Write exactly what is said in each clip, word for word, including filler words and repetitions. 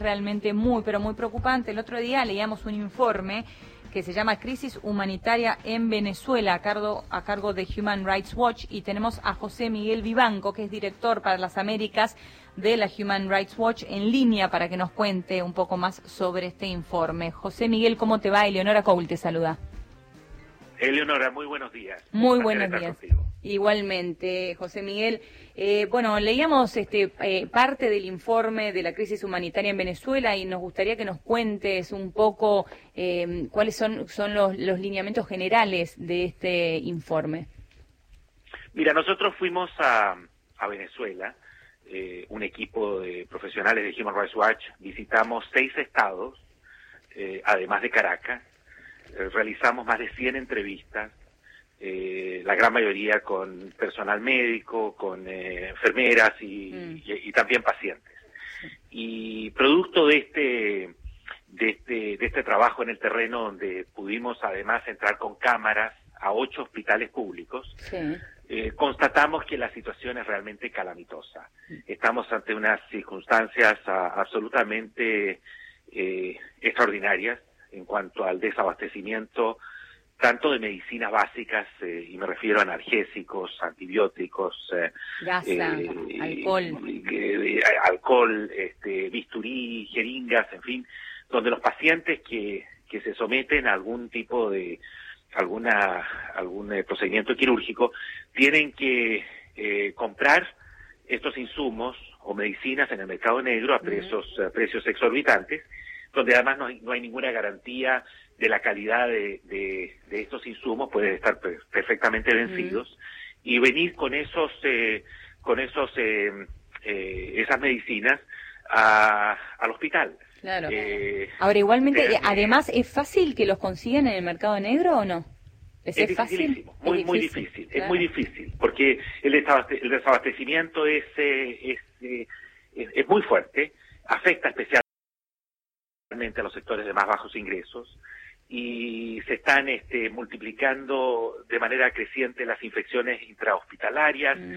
Realmente muy, pero muy preocupante. El otro día leíamos un informe que se llama Crisis Humanitaria en Venezuela, a cargo, a cargo de Human Rights Watch, y tenemos a José Miguel Vivanco, que es director para las Américas de la Human Rights Watch, en línea para que nos cuente un poco más sobre este informe. José Miguel, ¿cómo te va? Eleonora Coul te saluda. Eleonora, muy buenos días. Muy buenos días. Igualmente, José Miguel. Eh, bueno, leíamos este eh, parte del informe de la crisis humanitaria en Venezuela y nos gustaría que nos cuentes un poco eh, cuáles son, son los, los lineamientos generales de este informe. Mira, nosotros fuimos a, a Venezuela, eh, un equipo de profesionales de Human Rights Watch, visitamos seis estados, eh, además de Caracas, eh, realizamos más de cien entrevistas, Eh, la gran mayoría con personal médico, con eh, enfermeras y, mm. y, y también pacientes. Y producto de este, de este de este trabajo en el terreno, donde pudimos además entrar con cámaras a ocho hospitales públicos, sí. eh, constatamos que la situación es realmente calamitosa. Estamos ante unas circunstancias a, absolutamente eh, extraordinarias en cuanto al desabastecimiento, tanto de medicinas básicas, eh, y me refiero a analgésicos, antibióticos, eh, Gasa, eh, alcohol, eh, eh, alcohol, este, bisturí, jeringas, en fin, donde los pacientes que, que se someten a algún tipo de, alguna, algún eh, procedimiento quirúrgico, tienen que eh, comprar estos insumos o medicinas en el mercado negro a precios, uh-huh. a precios exorbitantes, donde además no hay, no hay ninguna garantía de la calidad de, de, de estos insumos, pueden estar perfectamente vencidos, mm. y venir con esos eh, con esos eh, eh, esas medicinas a, al hospital. Claro. Eh, Ahora, igualmente, de, además, ¿es fácil que los consigan en el mercado negro o no? ¿Es, es fácil? Muy, es muy difícil, difícil claro. Es muy difícil, porque el, desabaste el desabastecimiento es, eh, es, eh, es, es muy fuerte, afecta especialmente a los sectores de más bajos ingresos, y se están este, multiplicando de manera creciente las infecciones intrahospitalarias. Mm.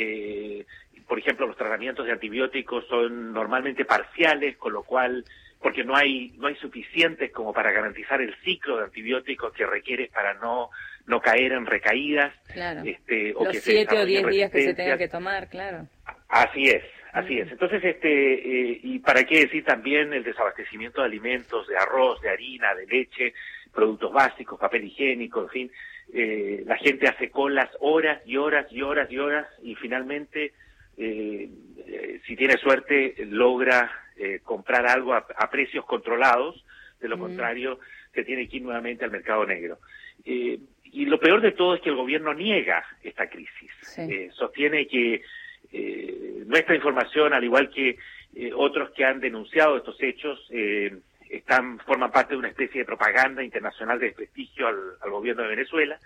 Eh, por ejemplo, los tratamientos de antibióticos son normalmente parciales, con lo cual, porque no hay no hay suficientes como para garantizar el ciclo de antibióticos que requiere para no no caer en recaídas. Claro. Este, o los que siete o diez días que se tenga que tomar, claro. Así es. Así es. Entonces, este, eh, y para qué decir también el desabastecimiento de alimentos, de arroz, de harina, de leche, productos básicos, papel higiénico, en fin, eh, la gente hace colas horas y horas y horas y horas, y finalmente, eh, eh, si tiene suerte, logra eh, comprar algo a, a precios controlados. De lo mm. contrario, se tiene que ir nuevamente al mercado negro. Eh, y lo peor de todo es que el gobierno niega esta crisis. Sí. Eh, sostiene que Eh, nuestra información, al igual que eh, otros que han denunciado estos hechos, eh, están forman parte de una especie de propaganda internacional de desprestigio al, al gobierno de Venezuela,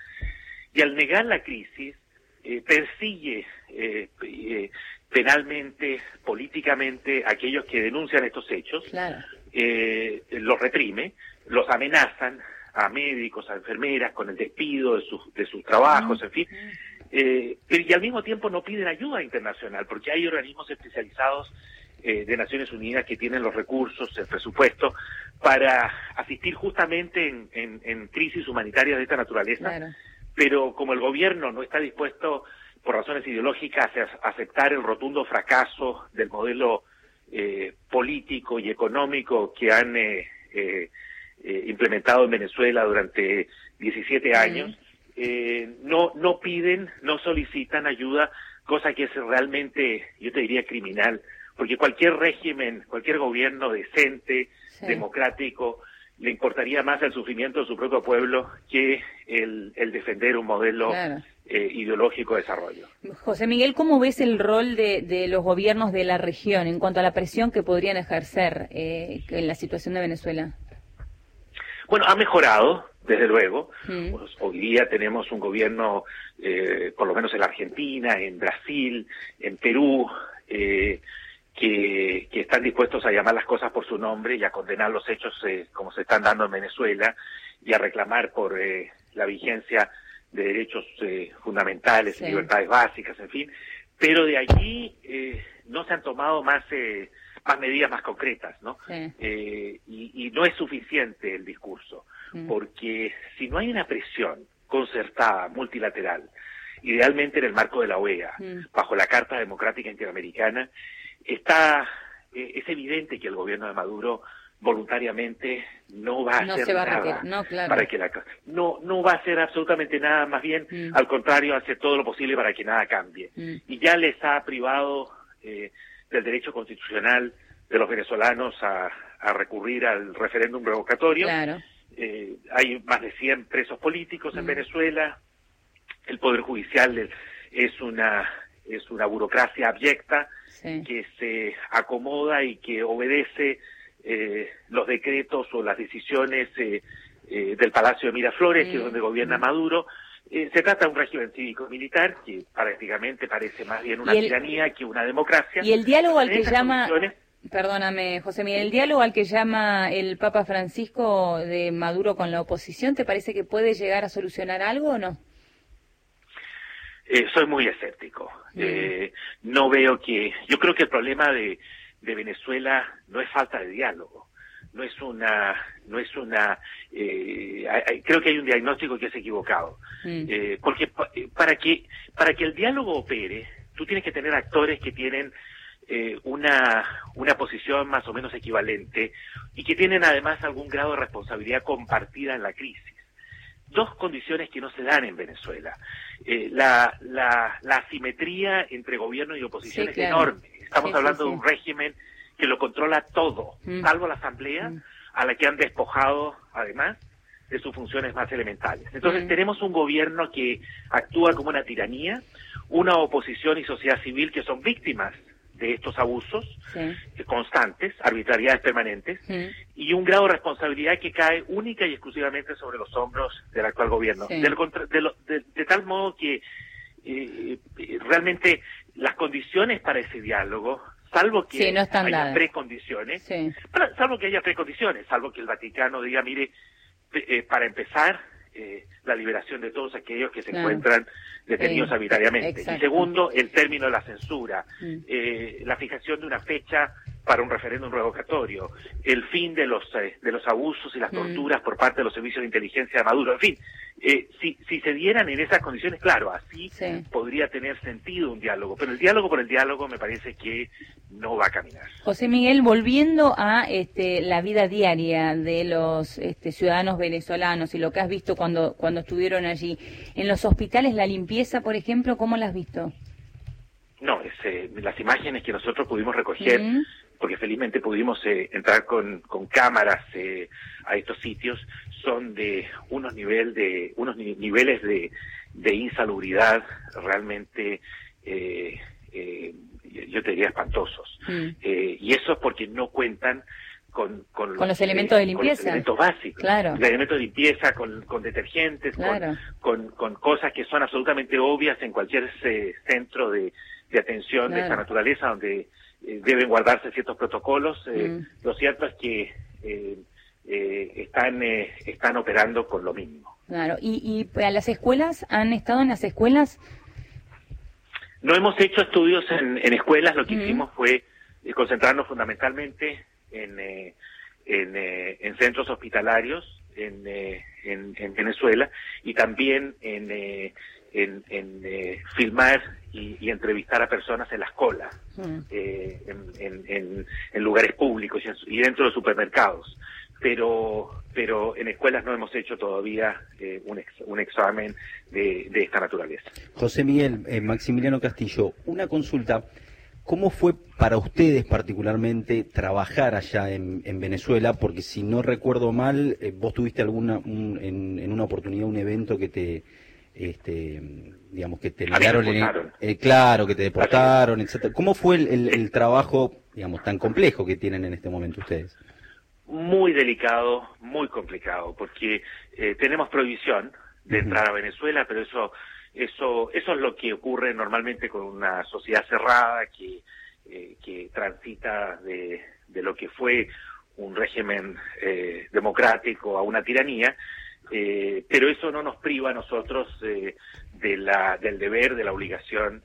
y al negar la crisis eh, persigue eh, eh, penalmente, políticamente, a aquellos que denuncian estos hechos. Claro. eh, los reprime, los amenazan a médicos, a enfermeras con el despido de sus, de sus trabajos, uh-huh. en fin. Eh, pero y al mismo tiempo no piden ayuda internacional, porque hay organismos especializados eh, de Naciones Unidas que tienen los recursos, el presupuesto, para asistir justamente en, en, en crisis humanitarias de esta naturaleza. Claro. Pero como el gobierno no está dispuesto, por razones ideológicas, a aceptar el rotundo fracaso del modelo eh, político y económico que han eh, eh, eh, implementado en Venezuela durante diecisiete años, uh-huh. Eh, no no piden, no solicitan ayuda, cosa que es realmente, yo te diría, criminal, porque cualquier régimen, cualquier gobierno decente, sí. democrático, le importaría más el sufrimiento de su propio pueblo que el, el defender un modelo claro. eh, ideológico de desarrollo. José Miguel, ¿cómo ves el rol de, de los gobiernos de la región en cuanto a la presión que podrían ejercer eh, en la situación de Venezuela? Bueno, ha mejorado, desde luego. Mm. Pues, hoy día tenemos un gobierno, eh, por lo menos en la Argentina, en Brasil, en Perú, eh, que, que están dispuestos a llamar las cosas por su nombre y a condenar los hechos eh, como se están dando en Venezuela, y a reclamar por eh, la vigencia de derechos eh, fundamentales, sí. libertades básicas, en fin. Pero de allí eh, no se han tomado más, eh, más medidas más concretas, ¿no? Sí. Eh, y, y no es suficiente el discurso, mm. porque si no hay una presión concertada, multilateral, idealmente en el marco de la O E A, mm. bajo la Carta Democrática Interamericana, está eh, es evidente que el gobierno de Maduro voluntariamente no va a no hacer se va nada a no, claro. para que la no no va a hacer absolutamente nada, más bien mm. al contrario, hace todo lo posible para que nada cambie. Mm. Y ya les ha privado eh, del derecho constitucional de los venezolanos a, a recurrir al referéndum revocatorio. Claro. Eh, hay más de cien presos políticos mm. en Venezuela. El Poder Judicial es una es una burocracia abyecta, sí. que se acomoda y que obedece eh, los decretos o las decisiones eh, eh, del Palacio de Miraflores, mm. que es donde gobierna mm. Maduro. Eh, se trata de un régimen cívico-militar que prácticamente parece más bien una el, tiranía que una democracia. Y el diálogo al que llama... Perdóname, José Miguel, ¿el diálogo al que llama el Papa Francisco de Maduro con la oposición, te parece que puede llegar a solucionar algo o no? Eh, soy muy escéptico. Mm. Eh, no veo que... Yo creo que el problema de, de Venezuela no es falta de diálogo. No es una... no es una eh, hay, creo que hay un diagnóstico que es equivocado. Mm. Eh, porque pa, para que para que el diálogo opere, tú tienes que tener actores que tienen eh, una, una posición más o menos equivalente y que tienen además algún grado de responsabilidad compartida en la crisis. Dos condiciones que no se dan en Venezuela. Eh, la, la, la asimetría entre gobierno y oposición sí, es claro. enorme. Estamos sí, hablando sí, sí. de un régimen que lo controla todo, mm. salvo la Asamblea, mm. a la que han despojado, además, de sus funciones más elementales. Entonces mm. tenemos un gobierno que actúa como una tiranía, una oposición y sociedad civil que son víctimas de estos abusos sí. constantes, arbitrariedades permanentes, sí. y un grado de responsabilidad que cae única y exclusivamente sobre los hombros del actual gobierno. Sí. Del contra, de, lo, de, de tal modo que eh, realmente las condiciones para ese diálogo, salvo que sí, no haya dadas. precondiciones, sí. para, salvo que haya precondiciones, salvo que el Vaticano diga, mire, eh, para empezar, eh, la liberación de todos aquellos que se claro. encuentran detenidos eh, arbitrariamente. Exacto. Y segundo, el término de la censura, mm. eh, la fijación de una fecha para un referéndum revocatorio, el fin de los eh, de los abusos y las torturas mm. por parte de los servicios de inteligencia de Maduro. En fin, eh, si si se dieran en esas condiciones, claro, así sí. podría tener sentido un diálogo, pero el diálogo por el diálogo me parece que no va a caminar. José Miguel, volviendo a este, la vida diaria de los este, ciudadanos venezolanos y lo que has visto cuando cuando estuvieron allí, en los hospitales, la limpieza, por ejemplo, ¿cómo la has visto? No, es, eh, las imágenes que nosotros pudimos recoger, mm. porque felizmente pudimos eh, entrar con, con cámaras eh, a estos sitios, son de unos nivel de unos ni niveles de, de insalubridad realmente, eh, eh, yo te diría, espantosos. Mm. Eh, y eso es porque no cuentan con, con, con los, los elementos eh, de limpieza. Con los elementos básicos. Claro. Los elementos de limpieza, con, con detergentes, claro. con, con, con cosas que son absolutamente obvias en cualquier eh, centro de, de atención claro. de esta naturaleza, donde eh, deben guardarse ciertos protocolos. Eh, mm. Lo cierto es que eh, eh, están, eh, están operando con lo mínimo. Claro. ¿Y, y a las escuelas? ¿Han estado en las escuelas? No hemos hecho estudios en, en escuelas. Lo que mm. hicimos fue eh, concentrarnos fundamentalmente en, eh, en, eh, en centros hospitalarios en, eh, en, en Venezuela y también en, eh, en, en eh, filmar y, y entrevistar a personas en las colas, mm. eh, en, en, en, en lugares públicos y, en, y dentro de supermercados. Pero pero en escuelas no hemos hecho todavía eh, un, ex, un examen de, de esta naturaleza. José Miguel, eh, Maximiliano Castillo, una consulta. ¿Cómo fue para ustedes particularmente trabajar allá en, en Venezuela? Porque si no recuerdo mal, eh, vos tuviste alguna un, en, en una oportunidad un evento que te, este, digamos que te negaron, el, eh, claro, que te deportaron, etcétera. ¿Cómo fue el, el, el trabajo, digamos, tan complejo que tienen en este momento ustedes? Muy delicado, muy complicado, porque eh, tenemos prohibición de uh-huh. entrar a Venezuela, pero eso Eso, eso es lo que ocurre normalmente con una sociedad cerrada que, eh, que transita de, de lo que fue un régimen eh, democrático a una tiranía, eh, pero eso no nos priva a nosotros eh, de la, del deber, de la obligación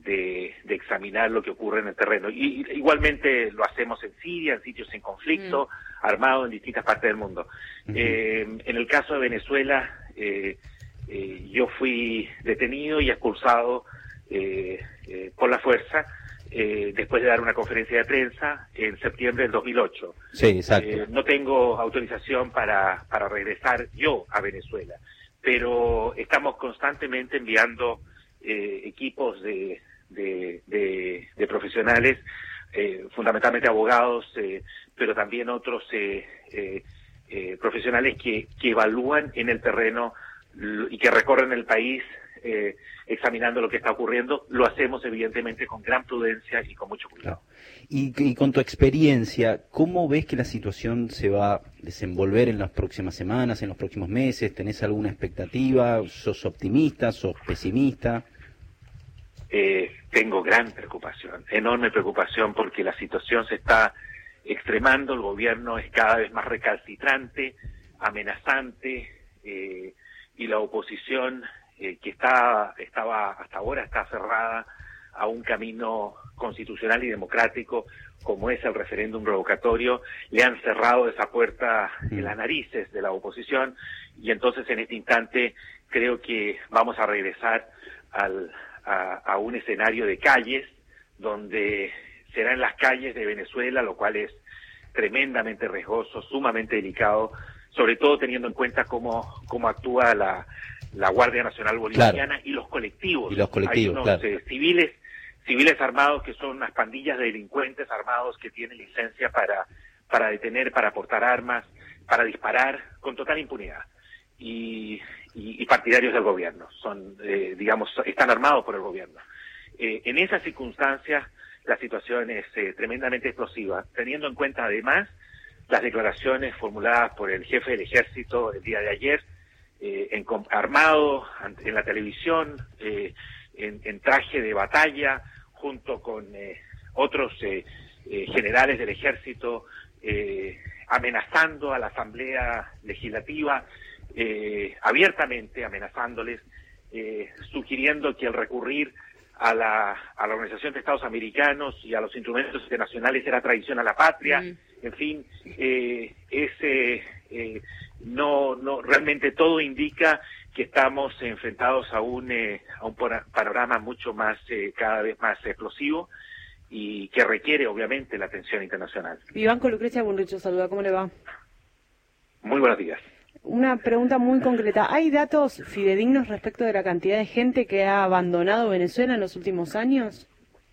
de, de examinar lo que ocurre en el terreno. Y, y igualmente lo hacemos en Siria, en sitios en conflicto, mm. armados en distintas partes del mundo. Uh-huh. Eh, en el caso de Venezuela, eh, eh, yo fui detenido y expulsado eh, eh, por la fuerza, eh, después de dar una conferencia de prensa en septiembre del dos mil ocho. Sí, exacto. Eh, no tengo autorización para, para regresar yo a Venezuela, pero estamos constantemente enviando eh, equipos de, de, de, de profesionales, eh, fundamentalmente abogados, eh, pero también otros eh, eh, eh, profesionales que, que evalúan en el terreno y que recorren el país eh, examinando lo que está ocurriendo. Lo hacemos evidentemente con gran prudencia y con mucho cuidado. Claro. Y, y con tu experiencia, ¿cómo ves que la situación se va a desenvolver en las próximas semanas, en los próximos meses? ¿Tenés alguna expectativa? ¿Sos optimista? ¿Sos pesimista? Eh, tengo gran preocupación, enorme preocupación, porque la situación se está extremando, el gobierno es cada vez más recalcitrante, amenazante, eh, y la oposición eh, que está estaba hasta ahora está cerrada a un camino constitucional y democrático como es el referéndum revocatorio. Le han cerrado esa puerta en las narices de la oposición, y entonces en este instante creo que vamos a regresar al, a, a un escenario de calles, donde será en las calles de Venezuela, lo cual es tremendamente riesgoso, sumamente delicado, sobre todo teniendo en cuenta cómo, cómo actúa la, la Guardia Nacional Bolivariana, claro, y los colectivos. Y los colectivos, Hay unos claro. eh, civiles, civiles armados que son unas pandillas de delincuentes armados que tienen licencia para, para detener, para portar armas, para disparar con total impunidad. Y, y, y partidarios del gobierno, son, eh, digamos, están armados por el gobierno. Eh, en esas circunstancias la situación es eh, tremendamente explosiva, teniendo en cuenta además las declaraciones formuladas por el jefe del ejército el día de ayer, eh, en, armado en la televisión, eh, en, en traje de batalla, junto con eh, otros eh, eh, generales del ejército, eh, amenazando a la Asamblea Legislativa, eh, abiertamente amenazándoles, eh, sugiriendo que el recurrir a la, a la Organización de Estados Americanos y a los instrumentos internacionales era traición a la patria. Mm. En fin, eh, ese eh, no, no, realmente todo indica que estamos enfrentados a un, eh, a un panorama mucho más, eh, cada vez más explosivo, y que requiere obviamente la atención internacional. Vivanco, Lucrecia Bunricho saluda, ¿cómo le va? Muy buenos días. Una pregunta muy concreta. ¿Hay datos fidedignos respecto de la cantidad de gente que ha abandonado Venezuela en los últimos años?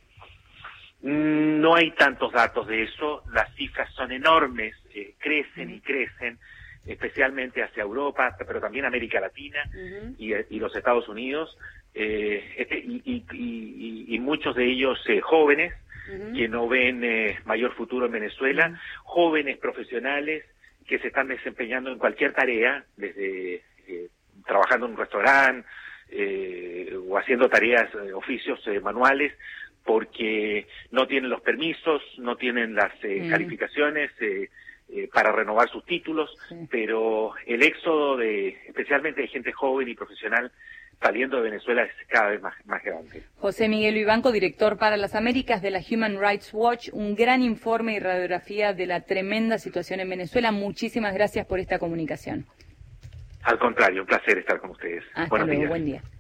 No hay tantos datos de eso. Las cifras son enormes, eh, crecen y crecen, especialmente hacia Europa, pero también América Latina uh-huh. y, y los Estados Unidos, eh, este, y, y, y, y muchos de ellos eh, jóvenes uh-huh. que no ven eh, mayor futuro en Venezuela, uh-huh. jóvenes profesionales que se están desempeñando en cualquier tarea, desde eh, trabajando en un restaurante eh, o haciendo tareas, eh, oficios eh, manuales, porque no tienen los permisos, no tienen las eh, mm. calificaciones eh, eh, para renovar sus títulos, sí. pero el éxodo de, especialmente de gente joven y profesional saliendo de Venezuela es cada vez más, más grande. José Miguel Vivanco, director para las Américas de la Human Rights Watch, un gran informe y radiografía de la tremenda situación en Venezuela. Muchísimas gracias por esta comunicación. Al contrario, un placer estar con ustedes. Hasta Buenos luego, días. Buen día.